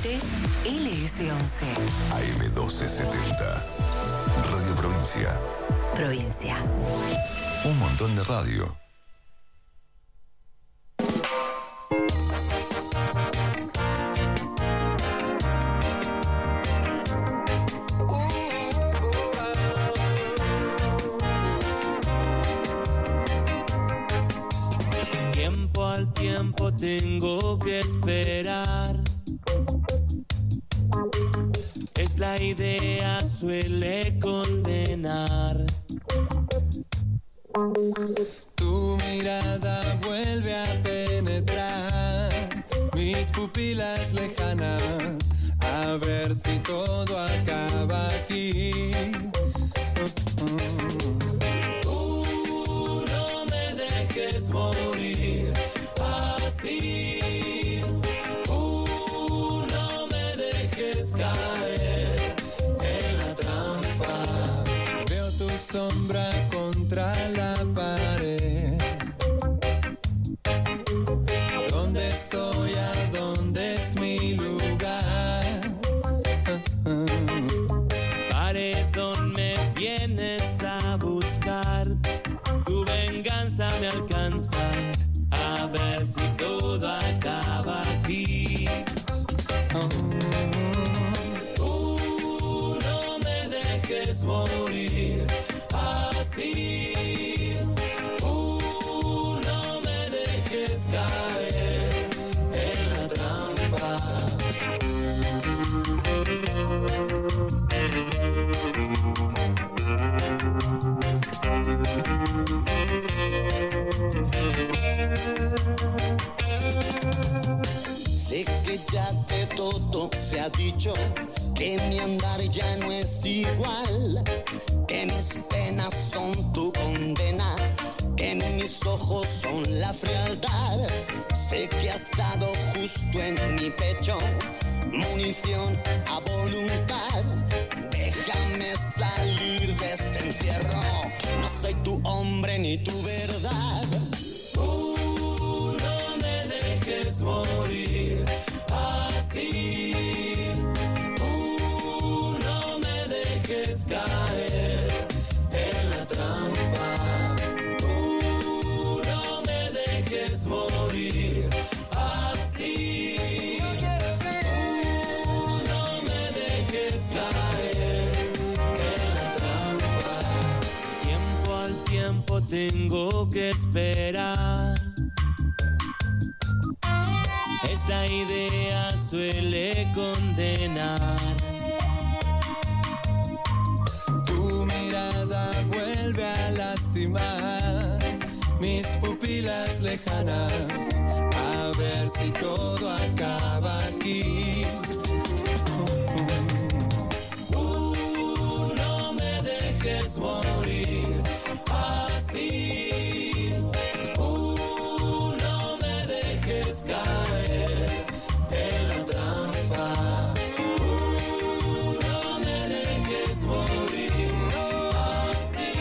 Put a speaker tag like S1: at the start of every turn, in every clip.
S1: Transmite LS11.
S2: AM1270. Radio Provincia.
S1: Provincia.
S2: Un montón de radio.
S3: Tiempo al tiempo tengo que esperar. Es la idea, suele condenar.
S4: Tu mirada vuelve a penetrar mis pupilas lejanas, a ver si todo acaba aquí.
S3: No me dejes morir así. No me dejes caer en la trampa.
S4: Veo tu sombra contra la pared. ¿Dónde estoy? ¿A dónde es mi lugar?
S3: Paredón, me vienes a buscar. Tu venganza me alcanza. A ver si todo acaba aquí. No me dejes morir así. No me dejes caer en la trampa.
S5: Sé que ya de todo se ha dicho, que mi andar ya no es igual, que mis penas son tu condena, que mis ojos son la frialdad. Sé que has dado justo en mi pecho munición a voluntad. Déjame salir de este encierro, no soy tu hombre ni tu verdad.
S3: No me dejes morir así. No me dejes caer en la trampa. No me dejes morir así. No me dejes caer en la trampa. Tiempo al tiempo tengo que esperar. Esta idea suele condenar.
S4: Tu mirada vuelve a lastimar mis pupilas lejanas, a ver si todo acaba aquí.
S3: No me dejes morir así. No me dejes caer en la trampa. No me dejes morir así.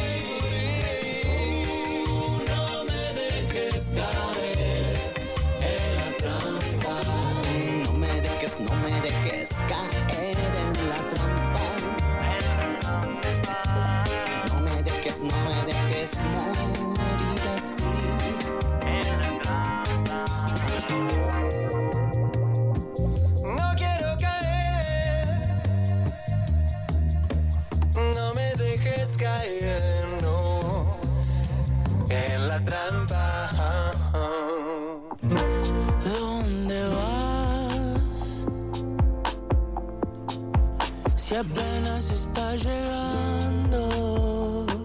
S3: No me dejes caer en la trampa.
S5: No me dejes caer en la trampa. No me dejes morir así.
S4: No quiero caer, no me dejes caer, no, en la trampa.
S3: ¿Dónde vas? Si apenas está llegando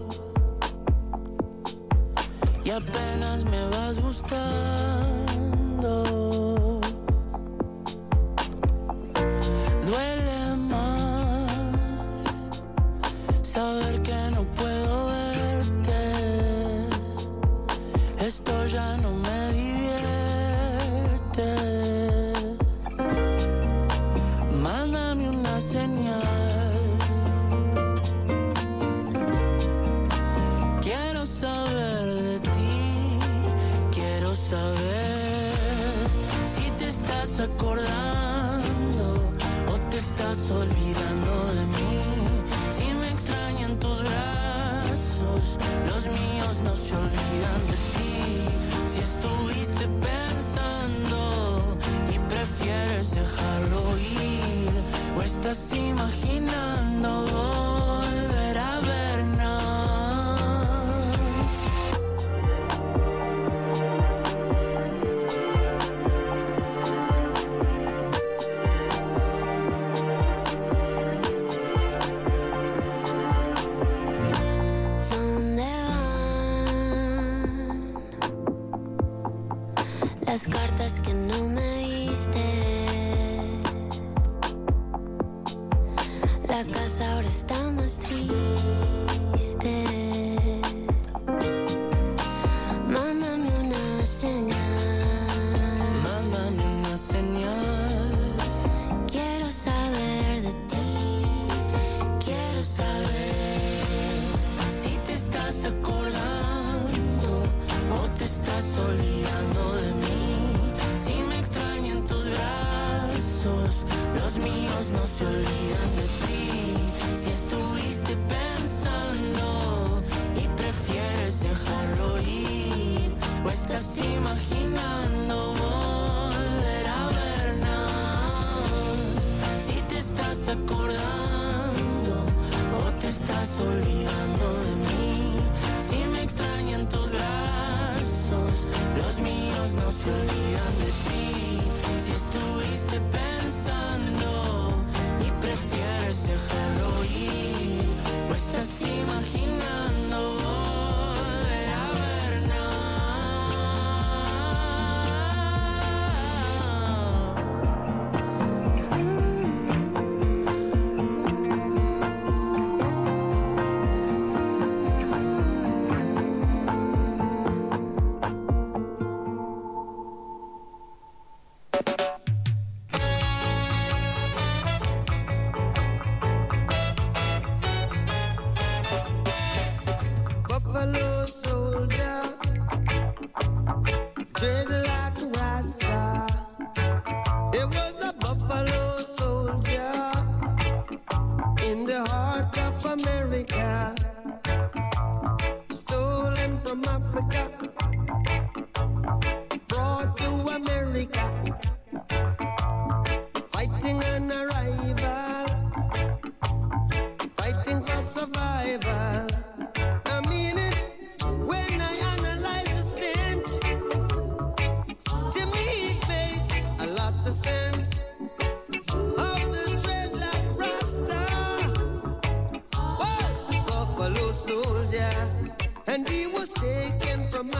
S3: y apenas me vas gustando. Duele más saber que no puedo verte. Esto ya no me divierte. Mándame una señal. Quiero saber de ti, quiero saber
S6: olvidando de mí. Si me extrañan tus brazos, los míos no se olvidan de ti. Si estuviste pensando y prefieres dejarlo ir, o estás imaginando volver a vernos.
S7: ¿Dónde van las cartas que no me diste? La casa ahora está más triste. Mándame una señal.
S6: Mándame una señal.
S7: Quiero saber de ti. Quiero saber
S6: Si te estás acordando o te estás olvidando de mí. Si me extrañan tus brazos, los míos no se olvidan de ti. Si estuviste pensando y prefieres dejarlo ir, o estás imaginando volver a vernos. Si te estás acordando o te estás olvidando de mí. Si me extrañan tus brazos, los míos no se olvidan de ti. Si estuviste pensando y prefieres dejarlo ir, o estás imaginando volver a vernos.
S4: Buffalo soldier, dreaded like a rasta. It was a buffalo soldier in the heart of America, stolen from Africa, brought to America, fighting an arrival, fighting for survival. I mean it when I analyze the stench. To me it makes a lot of sense. Of the dreadlock rasta was Buffalo soldier, and he was taken from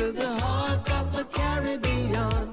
S4: to the heart of the Caribbean.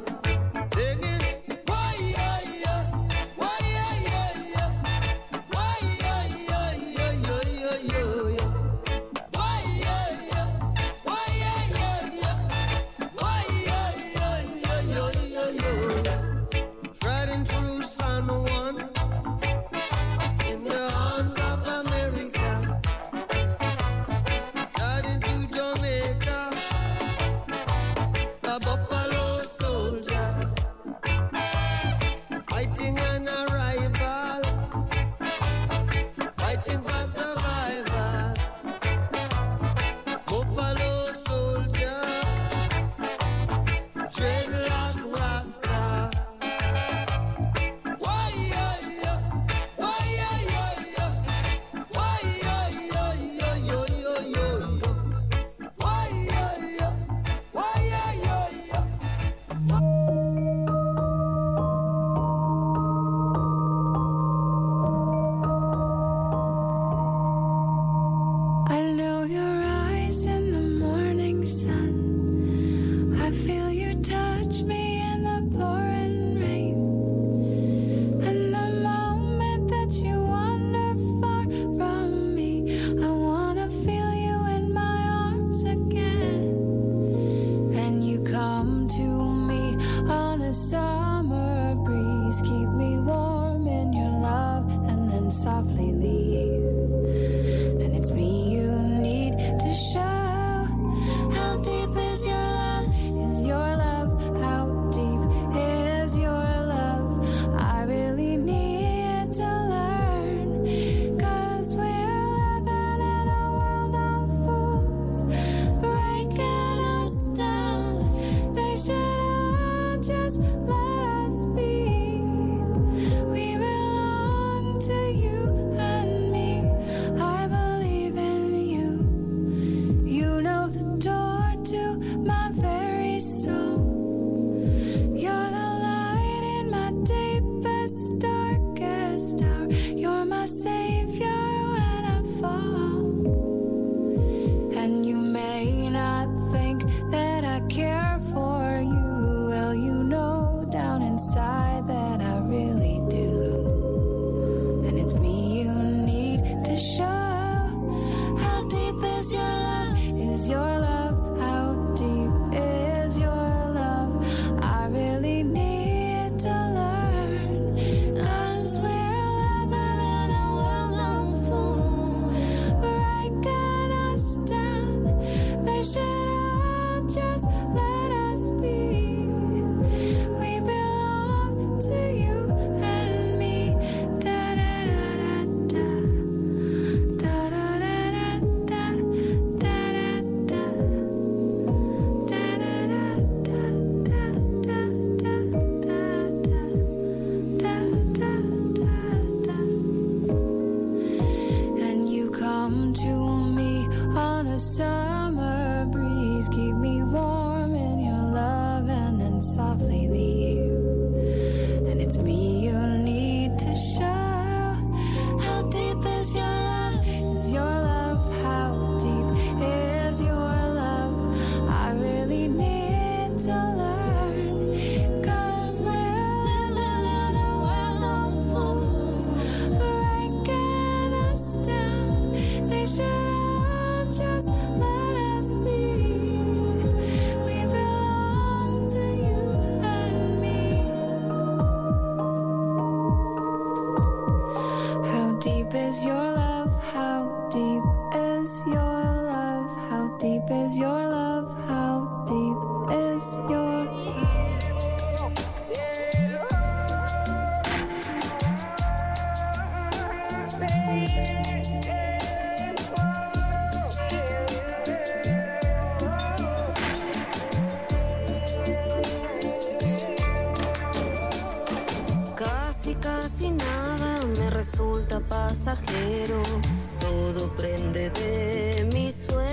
S8: Casi nada me resulta pasajero, todo prende de mis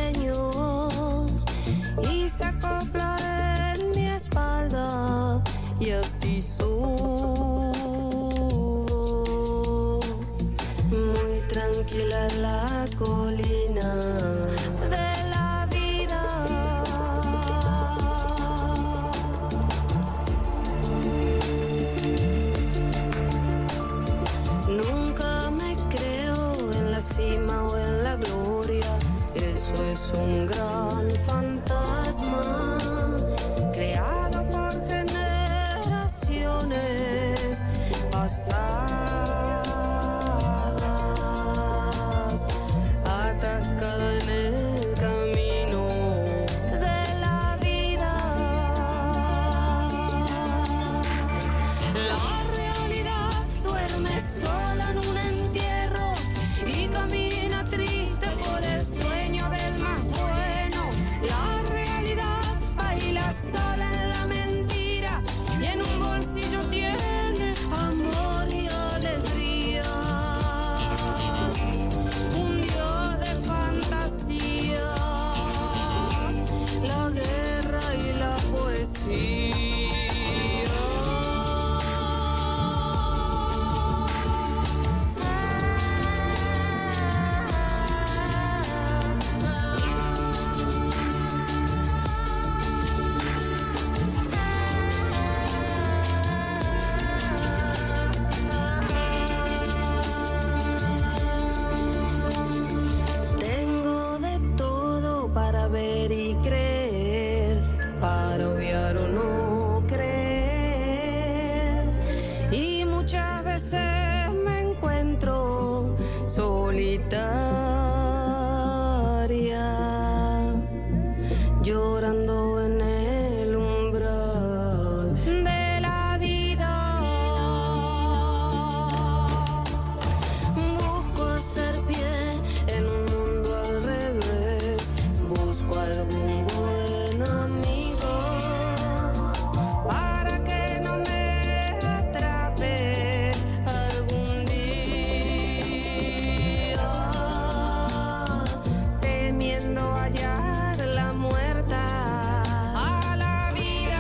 S8: sueños y se acopla en mi espalda y así subo muy tranquila en la colina de la vida. confiar o no creer. Y muchas veces me encuentro solitaria, llorando en el umbral de la vida. Busco hacer pie en un mundo al revés, busco algún buen amigo para que no me atrape algún día, temiendo hallar la muerta a la vida.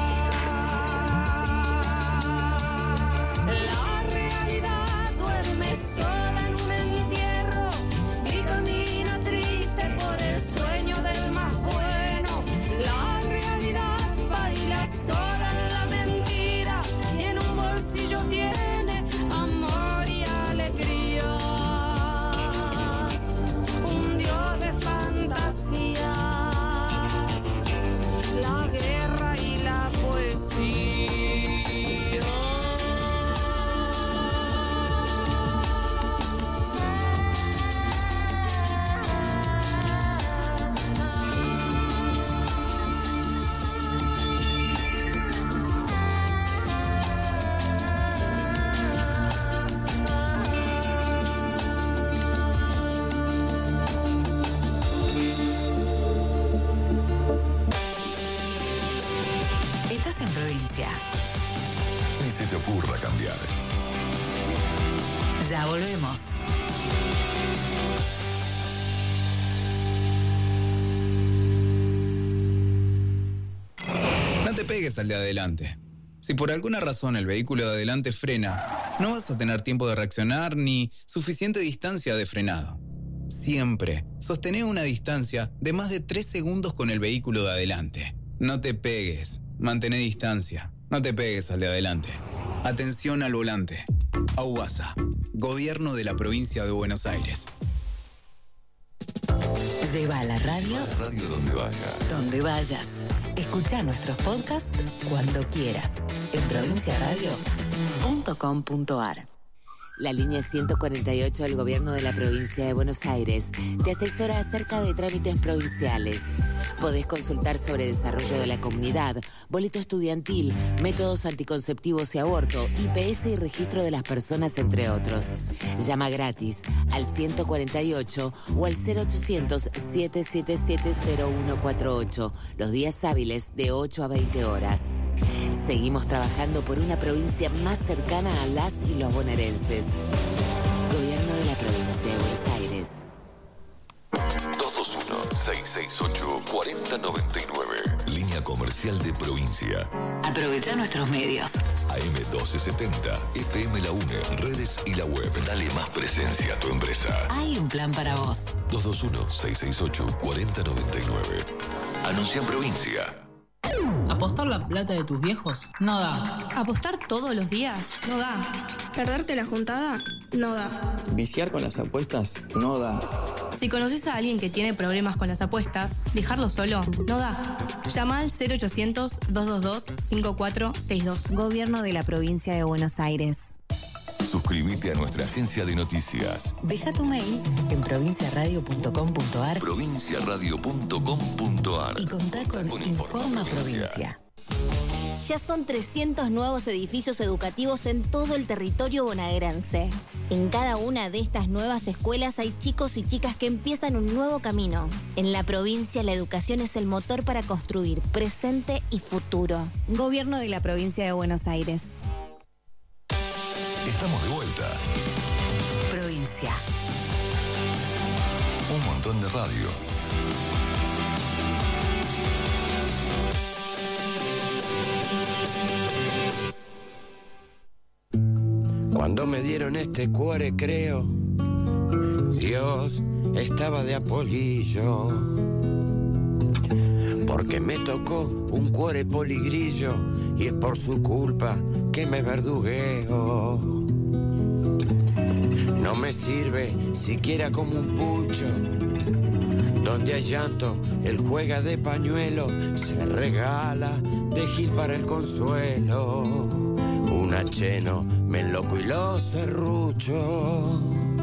S8: La realidad duerme sola en un entierro y camina triste por el sueño del más bueno. La realidad baila sola en la mentira y en un bolsillo tiene amor y alegrías. Un dios de fantasías, la guerra y la poesía.
S1: Estás en provincia.
S2: Ni se te ocurra cambiar.
S1: Ya volvemos.
S9: No te pegues al de adelante. Si por alguna razón el vehículo de adelante frena, no vas a tener tiempo de reaccionar ni suficiente distancia de frenado. Siempre sostené una distancia de más de 3 segundos con el vehículo de adelante. No te pegues, mantén distancia, no te pegues al de adelante. Atención al volante. AUBASA, Gobierno de la Provincia de Buenos Aires.
S1: Lleva la radio
S2: Radio donde vayas.
S1: donde vayas. Escucha nuestros podcasts cuando quieras. En provinciaradio.com.ar.
S10: La línea 148 del Gobierno de la Provincia de Buenos Aires te asesora acerca de trámites provinciales. Podés consultar sobre desarrollo de la comunidad, boleto estudiantil, métodos anticonceptivos y aborto, IPS y registro de las personas, entre otros. Llama gratis al 148 o al 0800-777-0148, los días hábiles de 8 a 20 horas. Seguimos trabajando por una provincia más cercana a las y los bonaerenses. Gobierno de la Provincia de Buenos Aires.
S2: 221-668-4099. Línea comercial de provincia.
S1: Aprovecha nuestros medios.
S2: AM1270, FM La UNE, redes y la web. Dale más presencia a tu empresa.
S1: Hay un plan para vos.
S2: 221-668-4099. Anuncia en provincia.
S11: ¿Apostar la plata de tus viejos? No da.
S12: ¿Apostar todos los días? No da. ¿Perderte la juntada? No da.
S13: ¿Viciar con las apuestas? No da.
S12: Si conoces a alguien que tiene problemas con las apuestas, dejarlo solo no da. Llama al 0800-222-5462.
S1: Gobierno de la Provincia de Buenos Aires.
S2: Suscríbete a nuestra agencia de noticias.
S1: Deja tu mail en provinciaradio.com.ar
S2: provinciaradio.com.ar
S1: y contá con Informa Provincia.
S14: Ya son 300 nuevos edificios educativos en todo el territorio bonaerense. En cada una de estas nuevas escuelas hay chicos y chicas que empiezan un nuevo camino. En la provincia, la educación es el motor para construir presente y futuro.
S1: Gobierno de la Provincia de Buenos Aires.
S2: Estamos de vuelta.
S1: Provincia.
S2: Un montón de radio.
S15: Cuando me dieron este cuore, creo, Dios estaba de apolillo, porque me tocó un cuore poligrillo y es por su culpa que me verdugueo. No me sirve siquiera como un pucho, Donde hay llanto, él juega de pañuelo, se regala de gil para el consuelo. Un acheno, me enloco y lo serrucho.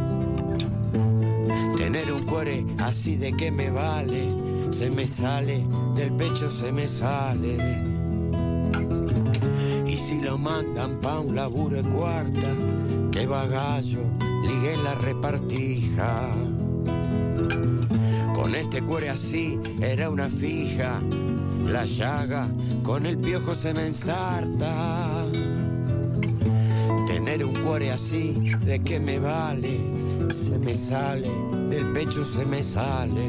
S15: Tener un cuore así de que me vale, se me sale, del pecho se me sale. Y si lo mandan pa' un laburo de cuarta, que bagallo, ligue la repartija. Con este cuore así era una fija, la llaga con el piojo se me ensarta. Tener un cuore así, ¿de qué me vale? Se me sale, del pecho se me sale.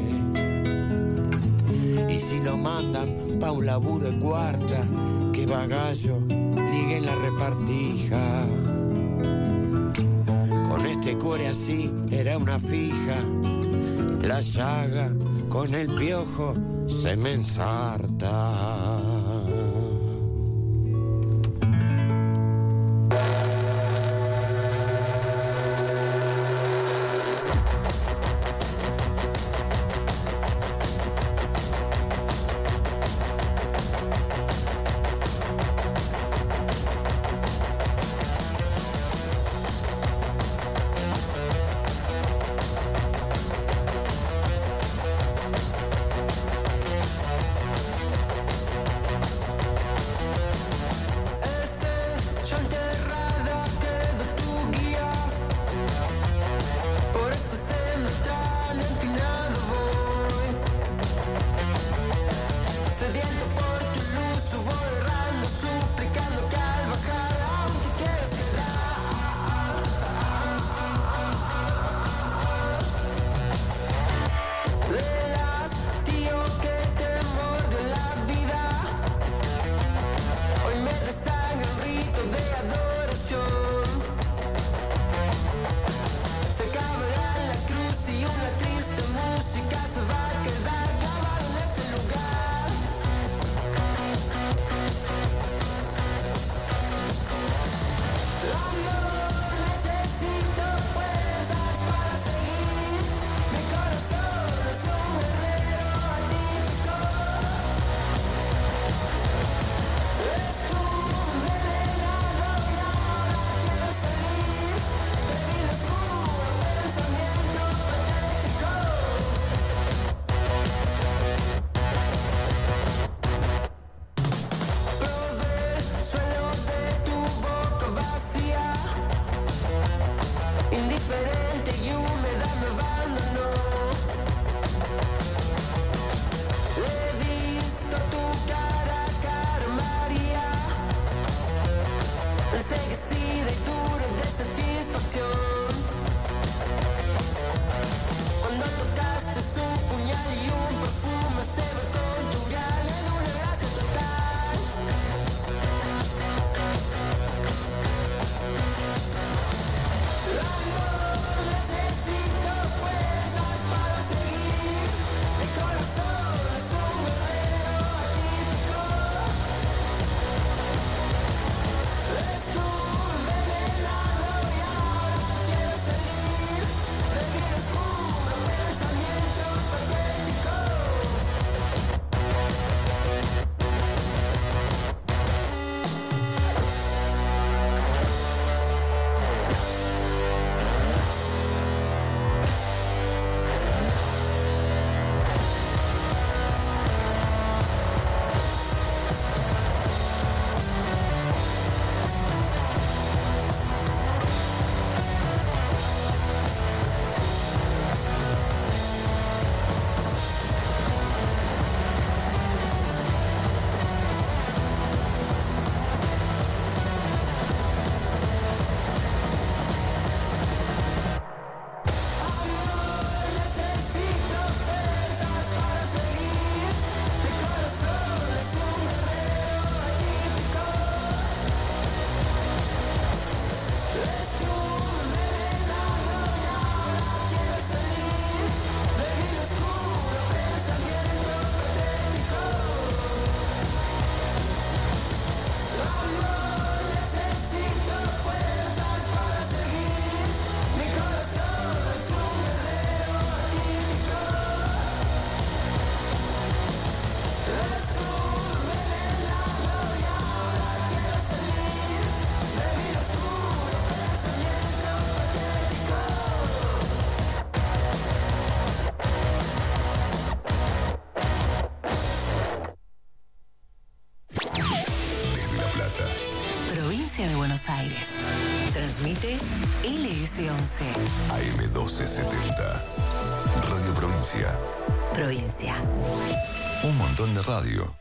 S15: Y si lo mandan pa' un laburo de cuarta, que bagallo, ligue la repartija. Con este cuore así era una fija, la llaga con el piojo se me ensarta.
S1: Buenos Aires. Transmite LS11.
S2: AM1270. Radio Provincia.
S1: Provincia.
S2: Un montón de radio.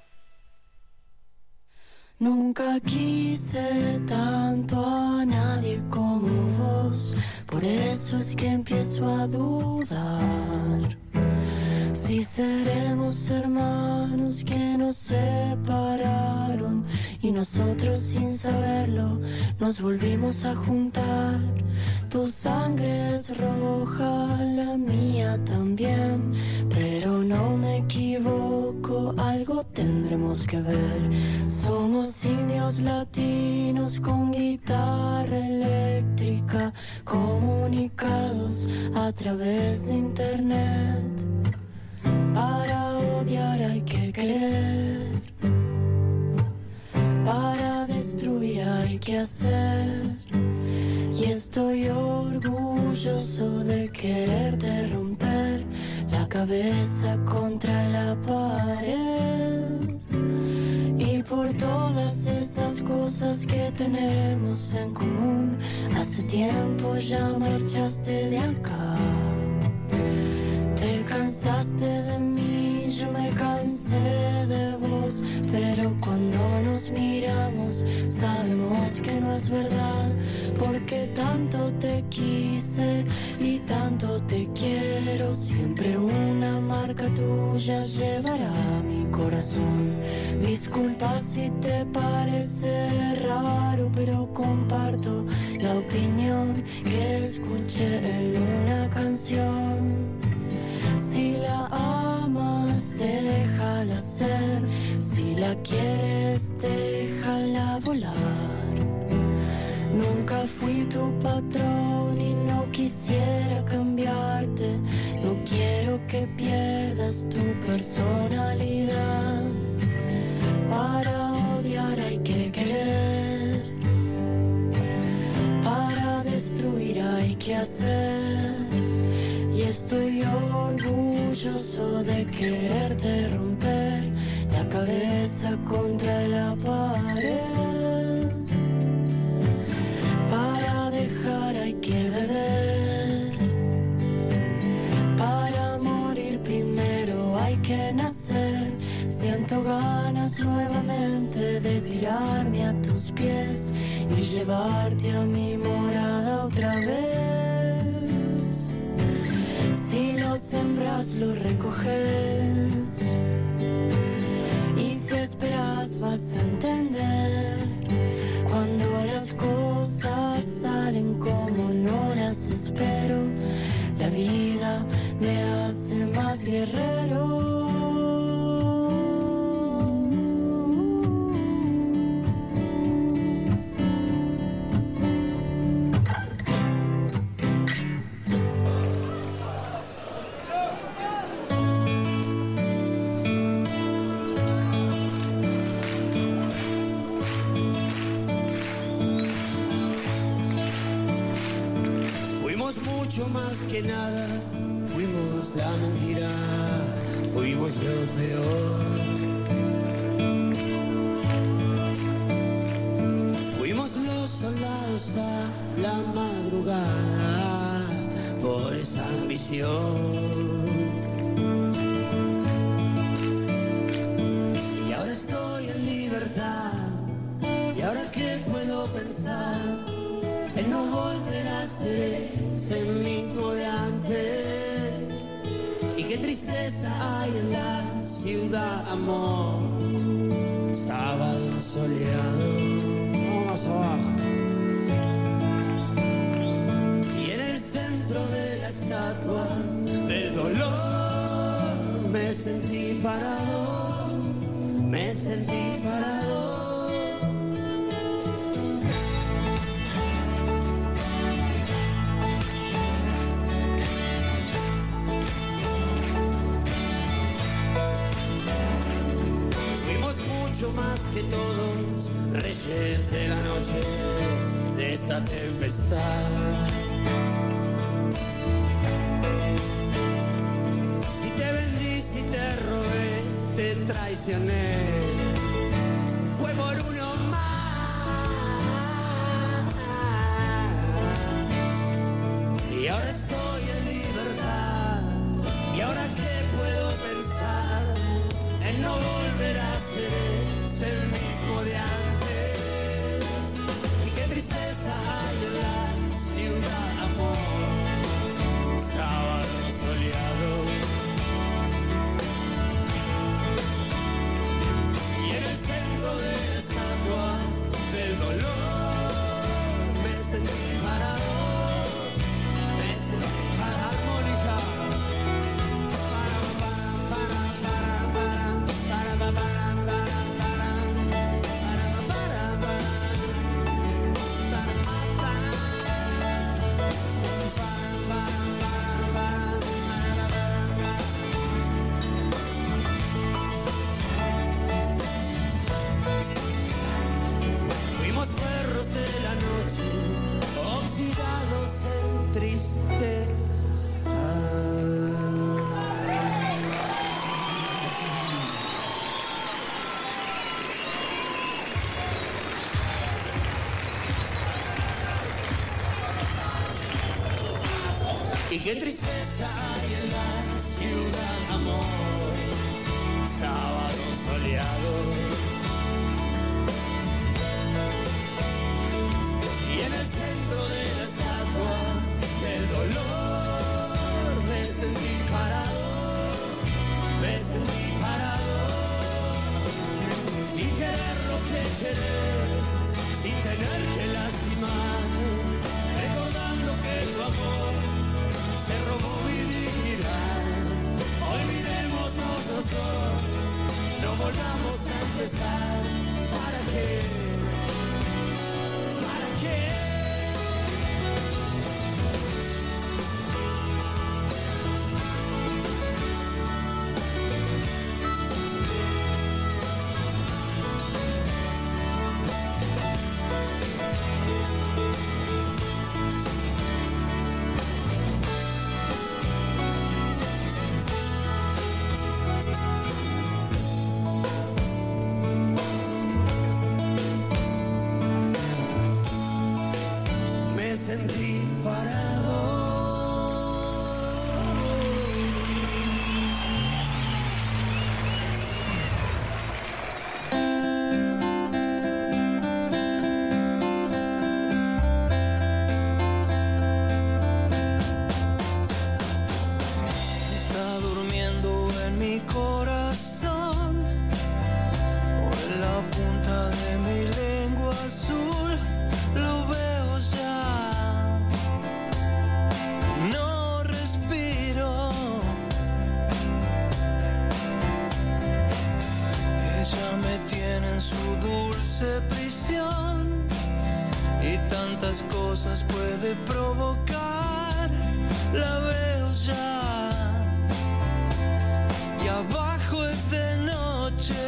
S6: Nunca quise tanto a nadie como vos, por eso es que empiezo a dudar. Si seremos hermanos que nos separaron y nosotros sin saberlo nos volvimos a juntar. Tu sangre es roja, la mía también, pero no me equivoco, algo tendremos que ver. Somos indios latinos con guitarra eléctrica, comunicados a través de internet. Para odiar hay que querer, para destruir hay que hacer. Y estoy orgulloso de quererte romper la cabeza contra la pared. Y por todas esas cosas que tenemos en común, hace tiempo ya marchaste de acá. Te cansaste de mí, yo me cansé de vos, pero cuando nos miramos sabemos que no es verdad, porque tanto te quise y tanto te quiero, siempre una marca tuya llevará mi corazón. Disculpa si te parece raro, pero comparto la opinión que escuché en una canción. Si la amas, déjala ser. Si la quieres, déjala volar. Nunca fui tu patrón y no quisiera cambiarte. No quiero que pierdas tu personalidad. Para odiar hay que querer. Para destruir hay que hacer. Y estoy orgulloso de quererte romper la cabeza contra la pared. Para dejar hay que beber. Para morir primero hay que nacer. Siento ganas nuevamente de tirarme a tus pies y llevarte a mi morada otra vez. Si lo sembras, lo recoges. Y si esperas, vas a entender. Cuando las cosas salen como no las espero, la vida me hace más guerrero.
S5: Más que nada, fuimos la mentira, fuimos lo peor. Fuimos los soldados a la madrugada por esa ambición. Y ahora estoy en libertad, y ahora que puedo pensar en no volver a ser ese mismo de antes. Y qué tristeza hay en la ciudad, amor. Sábado soleado, vamos más abajo. Y en el centro de la estatua del dolor me sentí parado, me sentí parado. Más que todos, reyes de la noche, de esta tempestad. Si te vendí, si te robé, te traicioné, fue por uno más.
S3: qué tristeza hay en la ciudad, amor. Sábado soleado. Y en el centro de la estatua del dolor me sentí parado, y querer lo que querer, sin tener que lastimar, recordando que tu amor se robó mi dignidad. Olvidémonos los dos, no volvamos a empezar. ¿Para qué? ¿Para qué? Sentí parado. Está durmiendo en mi corazón, o en la punta de mi lengua azul, lo veo ya. Prisión y tantas cosas puede provocar, la veo ya, y abajo es de noche.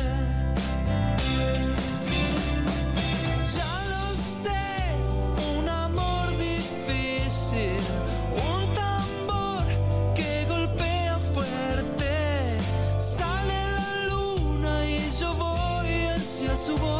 S3: Ya lo sé, un amor difícil, un tambor que golpea fuerte, sale la luna y yo voy hacia su boca.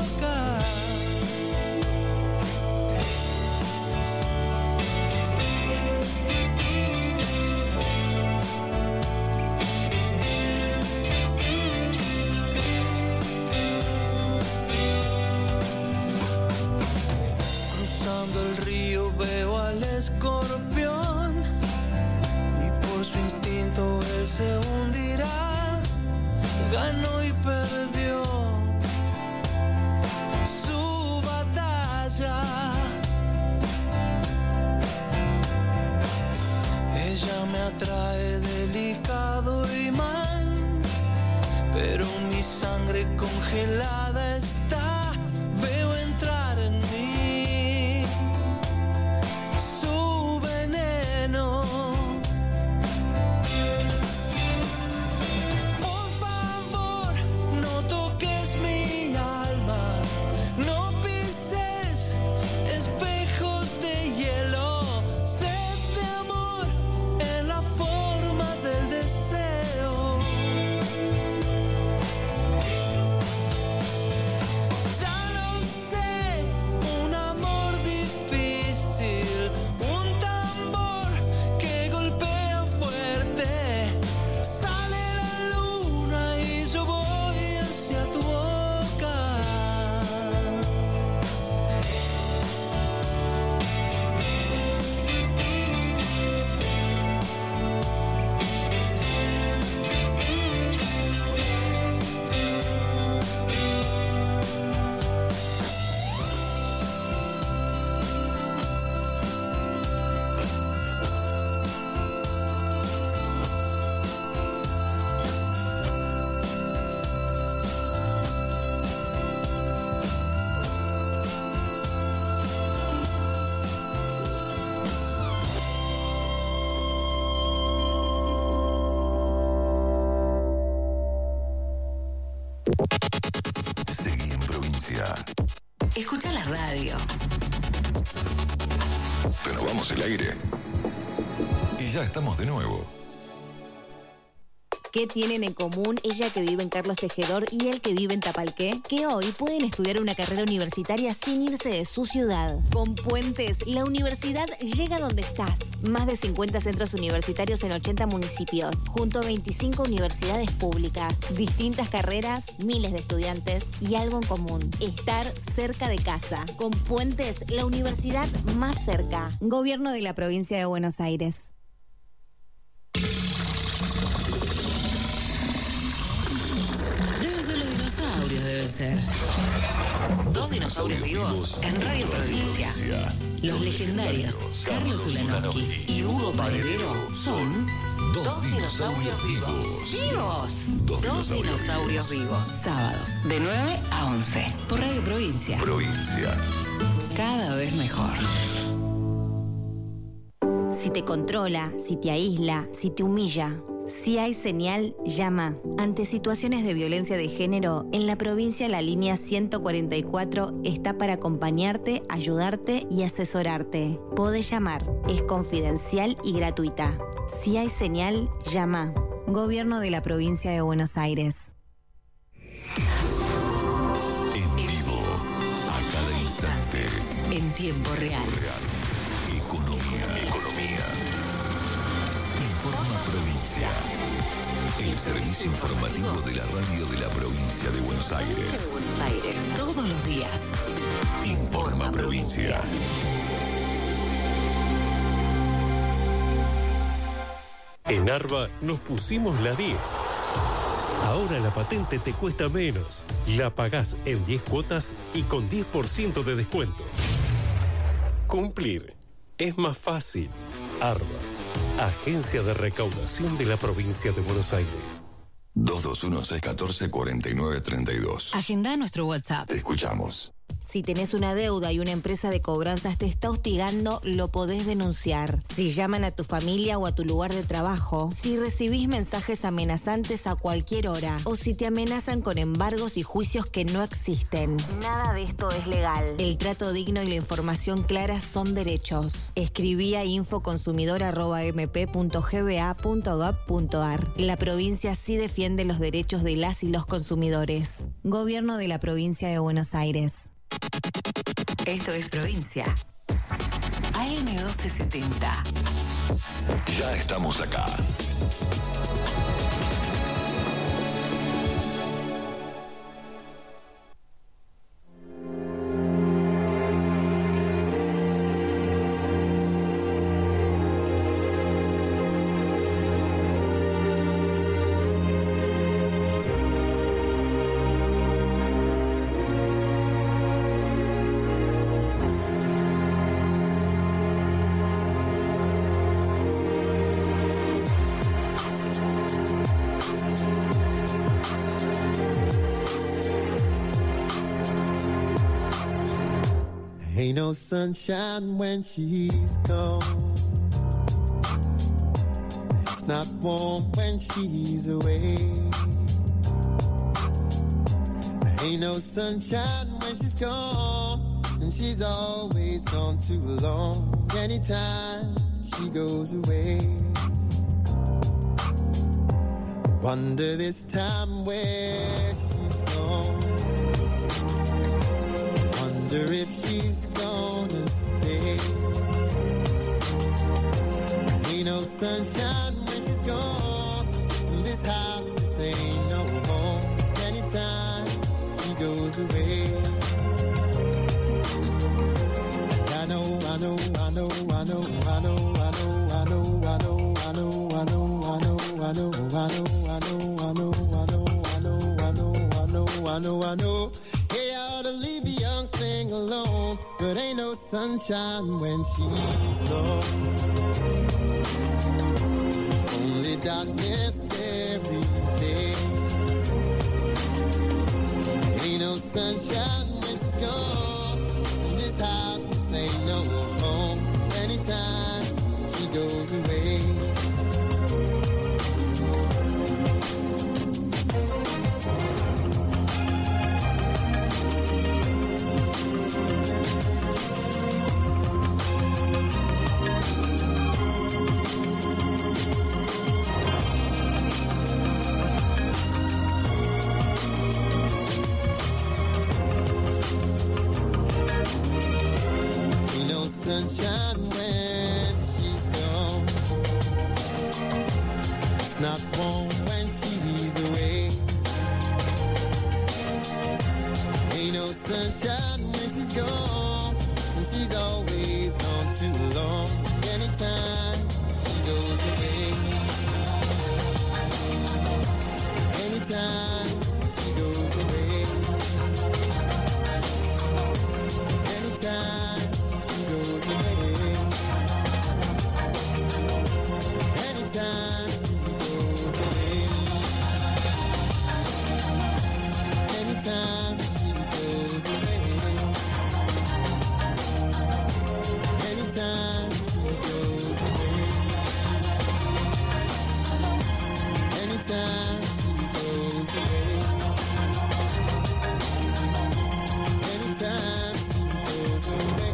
S3: Cruzando el río veo al escorpión y por su instinto él se hundirá. Ganó y perdió su batalla. Ella me atrae delicado imán, pero mi sangre congelada está. Veo entrar en mí su veneno. Por favor, no toques mi alma, no pises espejos de hielo. Sed de amor en la forma del deseo. Ya lo sé, un amor difícil, un tambor que golpea fuerte, sale la luna y yo voy hacia tu boca.
S2: Seguí en provincia.
S1: Escucha la radio.
S2: Renovamos el aire. Y ya estamos de nuevo.
S14: ¿Qué tienen en común ella que vive en Carlos Tejedor y él que vive en Tapalqué? Que hoy pueden estudiar una carrera universitaria sin irse de su ciudad. Con Puentes, la universidad llega donde estás. Más de 50 centros universitarios en 80 municipios, junto a 25 universidades públicas. Distintas carreras, miles de estudiantes y algo en común: estar cerca de casa. Con Puentes, la universidad más cerca. Gobierno de la Provincia de Buenos Aires.
S1: Deben ser. Dos dinosaurios vivos en Radio Provincia. Los legendarios Carlos Ulanowski y Hugo Paredero son dos dinosaurios vivos. ¡Vivos! Dos dinosaurios vivos. Sábados, de 9 a 11. Por Radio Provincia.
S2: Provincia.
S1: Cada vez mejor.
S14: Si te controla, si te aísla, si te humilla, si hay señal, llama. Ante situaciones de violencia de género, en la provincia la línea 144 está para acompañarte, ayudarte y asesorarte. Podés llamar, es confidencial y gratuita. Si hay señal, llama. Gobierno de la Provincia de Buenos Aires.
S2: En vivo, a cada instante.
S1: En tiempo real.
S2: Economía. Informa Provincia. El servicio informativo de la radio de la Provincia de Buenos Aires.
S1: Todos los días.
S2: Informa Provincia.
S16: En Arba nos pusimos la 10. Ahora la patente te cuesta menos. La pagás en 10 cuotas y con 10% de descuento. Cumplir es más fácil. Arba, Agencia de Recaudación de la Provincia de Buenos Aires.
S2: 221-614-4932.
S1: Agenda nuestro WhatsApp.
S2: Te escuchamos.
S14: Si tenés una deuda y una empresa de cobranzas te está hostigando, lo podés denunciar. Si llaman a tu familia o a tu lugar de trabajo, si recibís mensajes amenazantes a cualquier hora, o si te amenazan con embargos y juicios que no existen. Nada de esto es legal. El trato digno y la información clara son derechos. Escribí a info consumidor@mp.gba.gov.ar. La provincia sí defiende los derechos de las y los consumidores. Gobierno de la Provincia de Buenos Aires.
S1: Esto es Provincia. AM1270.
S2: Ya estamos acá.
S4: Ain't no sunshine when she's gone. It's not warm when she's away. Ain't no sunshine when she's gone, and she's always gone too long. Anytime she goes away, I wonder this time where she's gone. Wonder if she's gonna stay. Ain't no sunshine when she's gone, and this house just ain't no home. Anytime she goes away, and I know, I know, I know, I know, I know, I know, I know, I know, I know, I know, I know, I know, I know, I know, I know, I know, I know, I know, I know, I know. Hey, I ought to leave the young thing alone, but ain't no sunshine when she's gone. Only darkness every day. Ain't no sunshine when she's gone, and this house just ain't no home. Anytime she goes away. sunshine when she's gone. It's not warm when she's away. Ain't no sunshine when she's gone, and she's always gone too long. Anytime she goes away, anytime she goes away, anytime she goes away, anytime she goes away, anytime she goes away, anytime she goes away, anytime she goes away, anytime she goes away,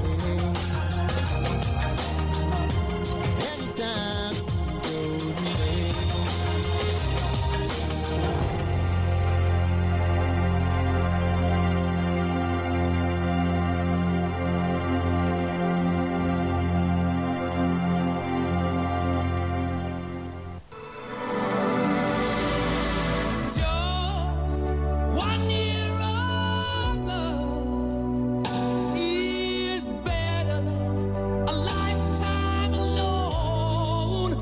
S4: anytime she goes away.
S3: Just 1 year of love is better than a lifetime alone.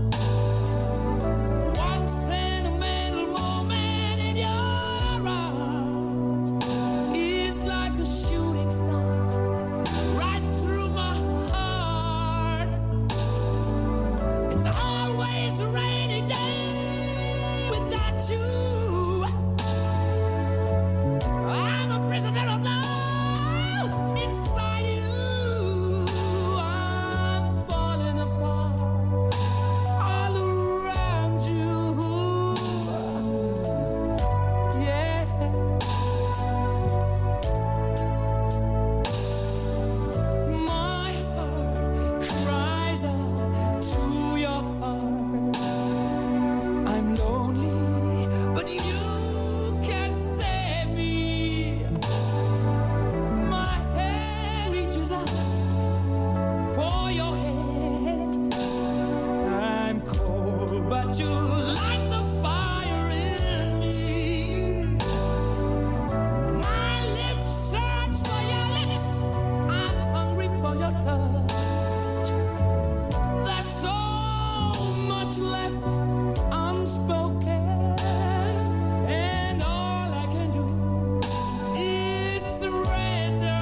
S3: One sentimental moment in your arms is like a shooting star right through my heart. It's always a rainy day without you. I'm a prisoner of love inside you. I'm falling apart all around you. Yeah. My heart cries out to your heart. I'm lonely, but you can save me. My hand reaches out for your hand. I'm cold, but you light the fire in me. My lips search for your lips. I'm hungry for your touch. There's so much left unspoken, and all I can do is surrender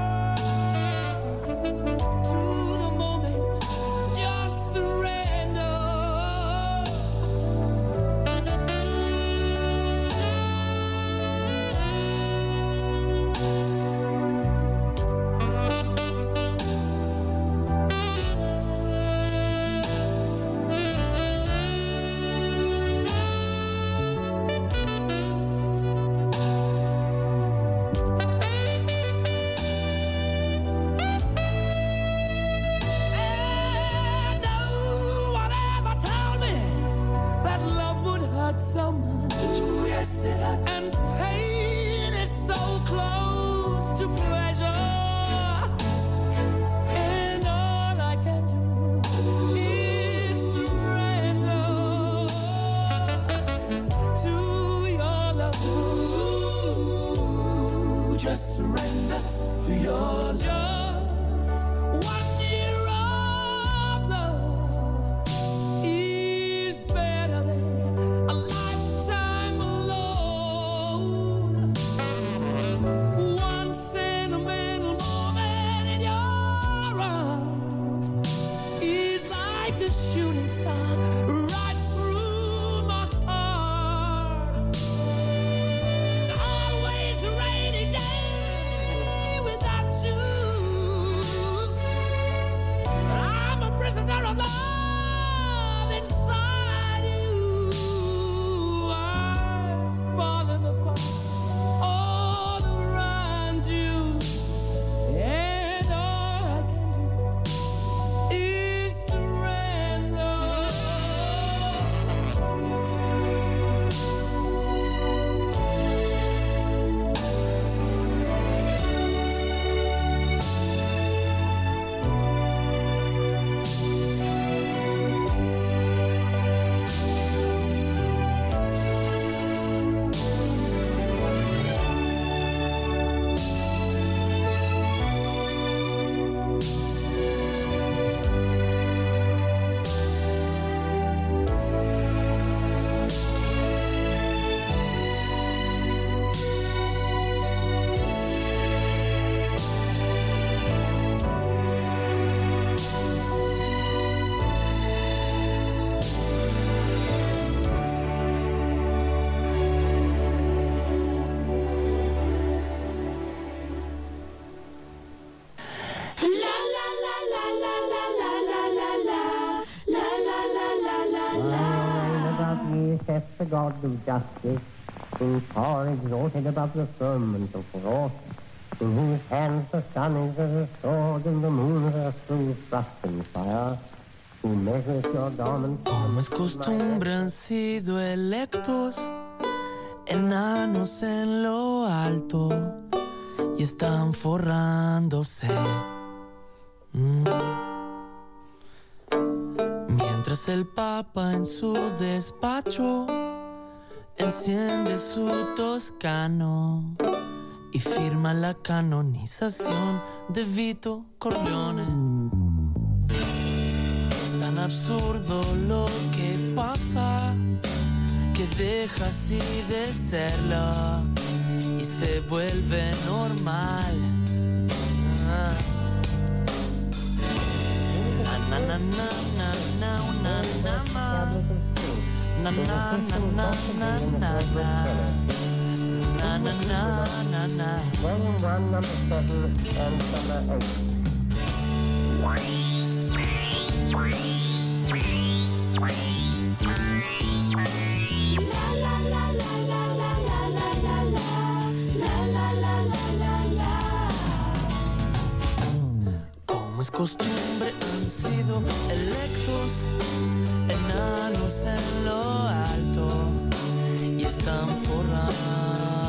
S3: to the moment. Just surrender. And no one ever told me that love would hurt so much. Yes, it hurts. And pain is so close to pleasure. And all I can do is surrender to your love. Just surrender to your just 1 year of love is better than a lifetime alone. One sentimental moment in your arms is like a shooting star right through my heart. It's always a rainy day without you.
S17: bless the God of justice, in power exalted above the firmament of wrath, in whose hands the sun is as a sword and the moon as a full thrusting fire, who measures your garments.
S6: Como es costumbre han sido electos enanos en lo alto y están forrándose. Mientras el Papa en su despacho enciende su toscano y firma la canonización de Vito Corleone. Es tan absurdo lo que pasa que deja así de serlo y se vuelve normal. Na na na na na na na na na na na na na na na na.
S17: Volume 1, number 7, and summer 8.
S6: Como es costumbre han sido electos enanos en lo alto y están forrándose.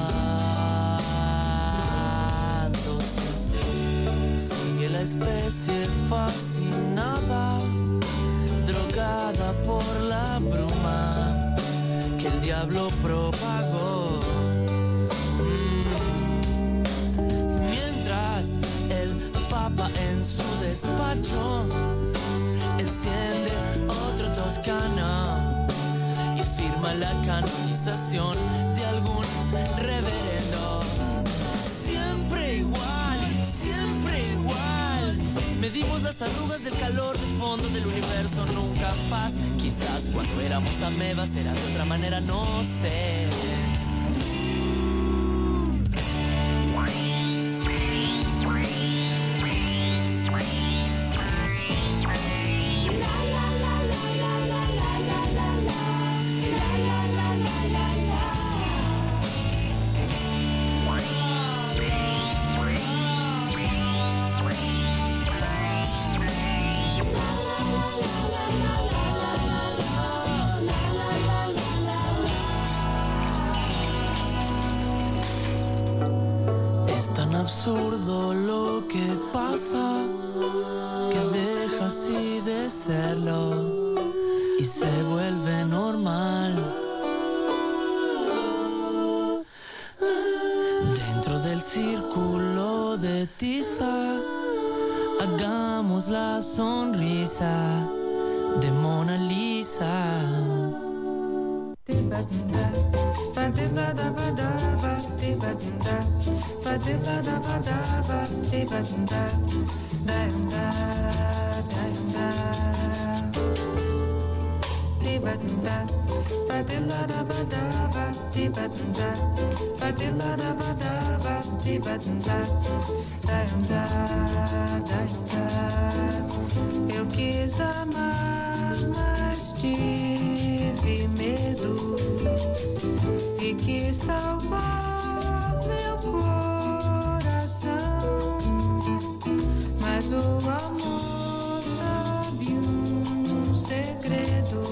S6: Sigue la especie fascinada, drogada por la bruma que el diablo propagó. Mientras el Papa en su despacho enciende otro toscano y firma la canonización de algún reverendo. Siempre igual, siempre igual. Medimos las arrugas del calor del fondo del universo, nunca paz. Quizás cuando éramos amebas era de otra manera, no sé. Absurdo lo que pasa, que deja así de serlo y se vuelve normal. Dentro del círculo de tiza, hagamos la sonrisa de Mona Lisa.
S18: Eu quis amar, mas tive medo e quis salvar meu coração, mas o amor sabe um segredo.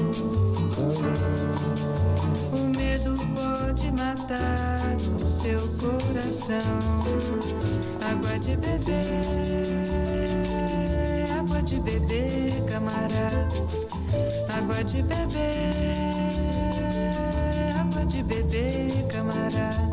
S18: O medo pode matar o seu coração. Água de beber, camarada. Água de beber, camarada.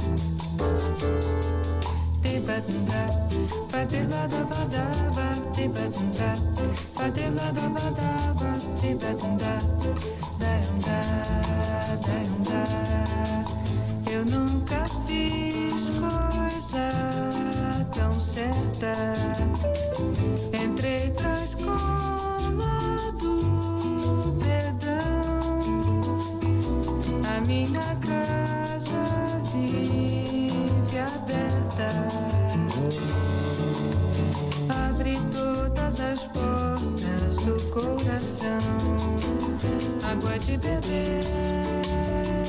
S18: Tibadunda, padilada-badaba, tibadunda, padilada-badaba, tibadunda, daunda, daunda. Eu nunca fiz coisa tão certa. Entrei pra escola do perdão. A minha casa vive aberta. Abre todas as portas do coração. Água de beber,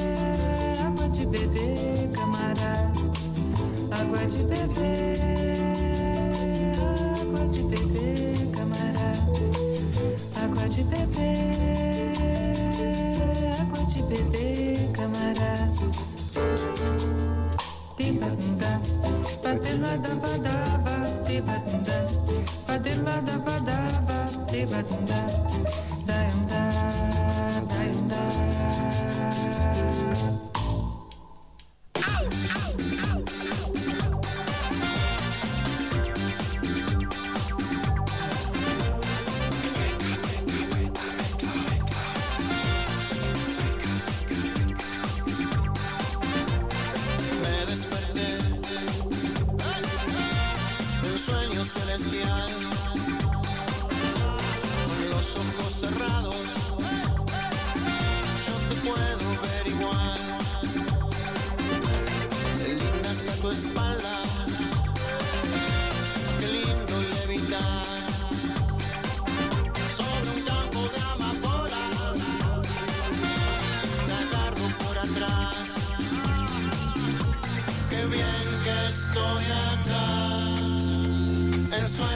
S3: Qué bien que estoy acá, en sueños.